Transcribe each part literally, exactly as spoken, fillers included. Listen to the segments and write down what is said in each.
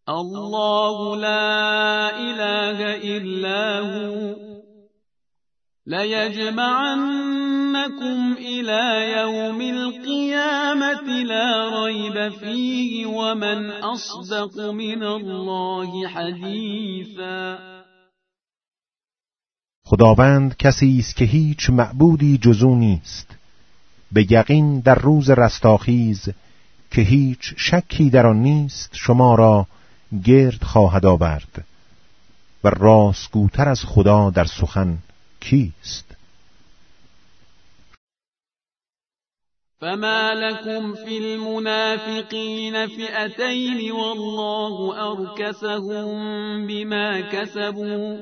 الله لا إله إلا هو ليجمعنكم إلى يوم القيامة لا ريب فيه ومن أصدق من الله حدیثا. خداوند کسی است که هیچ معبودی جز او نیست. به یقین در روز رستاخیز که هیچ شکی در آن نیست شما را گرد خواهد آورد و راستگوتر از خدا در سخن کیست؟ فما لكم في المنافقين فئتين والله أركسهم بما كسبوا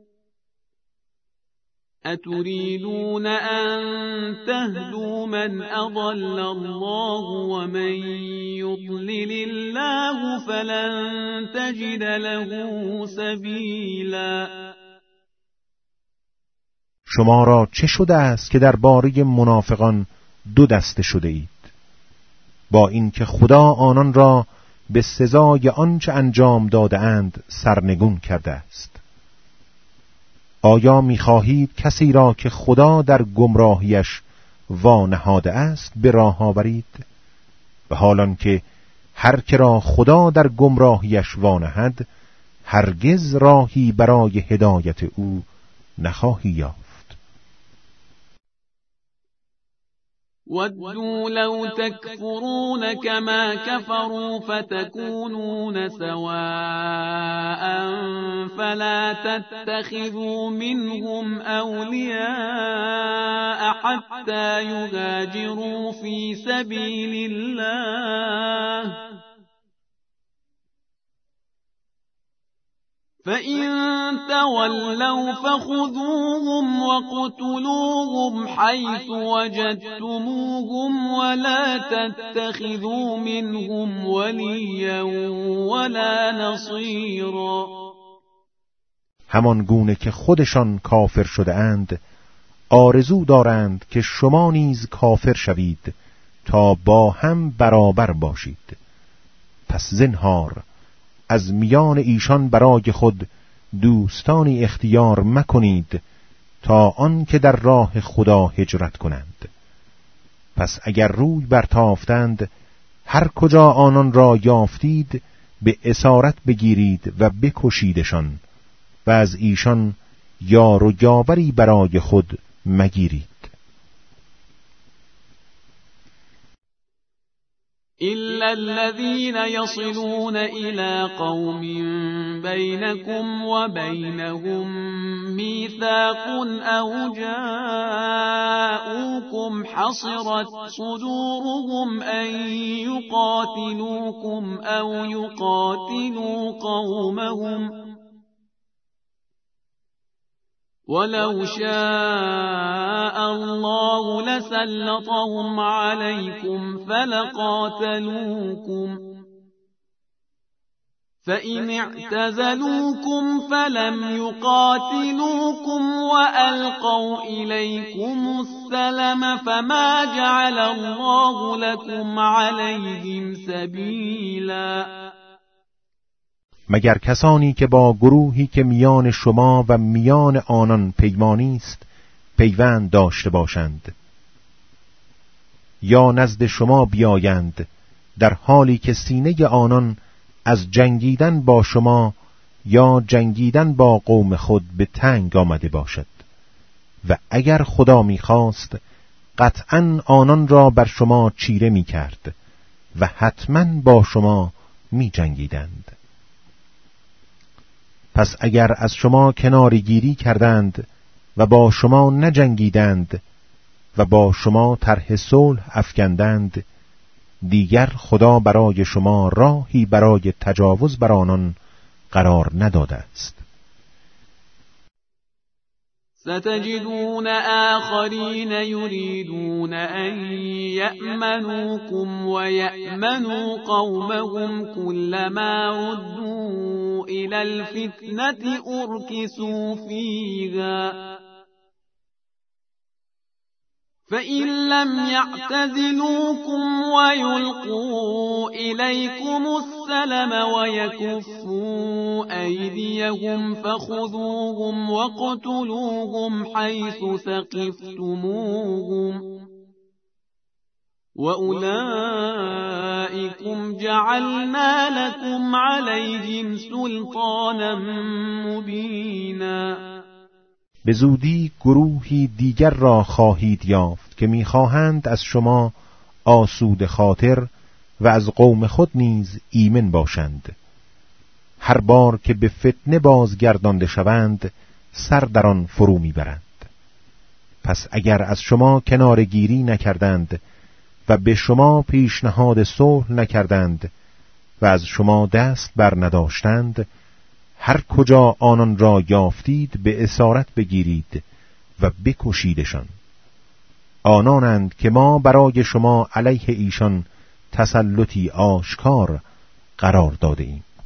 أتريدون أن تهدوا من أضل الله ومن يضلل الله فلن تجد له سبيلا. شما را چه شده است که درباره منافقان دو دسته شده اید؟ با اینکه خدا آنان را به سزای آنچه انجام داده اند سرنگون کرده است. آیا می‌خواهید کسی را که خدا در گمراهیش وانهاده است به راه آورید؟ و حالان که هر که را خدا در گمراهیش وانهد هرگز راهی برای هدایت او نخواهی یافت. ودوا لو تكفرون كما كفروا فتكونون سواء فلا تتخذوا منهم أولياء حتى يهاجروا في سبيل الله فَإِن تَوَلَّوْا فَخُذُوهُمْ وَاقْتُلُوهُمْ حَيْثُ وَجَدتُّمُوهُمْ وَلَا تَتَّخِذُوا مِنْهُمْ وَلِيًّا وَلَا نَصِيرًا. همان گونه که خودشان کافر شده اند آرزو دارند که شما نیز کافر شوید تا با هم برابر باشید. پس زنهار از میان ایشان برای خود دوستانی اختیار مکنید تا آن که در راه خدا هجرت کنند. پس اگر روی برتافتند هر کجا آنان را یافتید به اسارت بگیرید و بکشیدشان و از ایشان یار و یاوری برای خود مگیرید. إلا الذين يصلون إلى قوم بينكم وبينهم ميثاق أو جاءوكم حصرت صدورهم أن يقاتلوكم أو يقاتلوا قومهم ولو شاء الله لسلطهم عليكم فلقاتلوكم فإن اعتزلوكم فلم يقاتلوكم وألقوا إليكم السلم فما جعل الله لكم عليهم سبيلا. مگر کسانی که با گروهی که میان شما و میان آنان پیمانی است پیوند داشته باشند یا نزد شما بیایند در حالی که سینه آنان از جنگیدن با شما یا جنگیدن با قوم خود به تنگ آمده باشد و اگر خدا می‌خواست قطعاً آنان را بر شما چیره می‌کرد و حتماً با شما می‌جنگیدند. پس اگر از شما کناره گیری کردند و با شما نجنگیدند و با شما طرح صلح افکندند دیگر خدا برای شما راهی برای تجاوز بر آنان قرار نداده است. ستجدون آخرین یریدون ان یأمنوکم و یأمنوا قومهم كلما ردوا الى الفتنة ارکسوا فیها فَإِن لَّمْ يَعْتَزِلُوكُمْ وَيُلْقُوا إِلَيْكُمُ السَّلَمَ وَيَكُفُّوا أَيْدِيَهُمْ فَخُذُوهُمْ وَاقْتُلُوهُمْ حَيْثُ ثَقِفْتُمُوهُمْ وَأُولَئِكُمْ جَعَلْنَا لَكُمْ عَلَيْهِمْ سُلْطَانًا مُبِينًا. به زودی گروهی دیگر را خواهید یافت که می‌خواهند از شما آسوده خاطر و از قوم خود نیز ایمن باشند. هر بار که به فتنه بازگردانده شوند سر در آن فرو میبرند. پس اگر از شما کنارگیری نکردند و به شما پیشنهاد صلح نکردند و از شما دست بر نداشتند، هر کجا آنان را یافتید به اسارت بگیرید و بکشیدشان. آنانند که ما برای شما علیه ایشان تسلطی آشکار قرار داده ایم.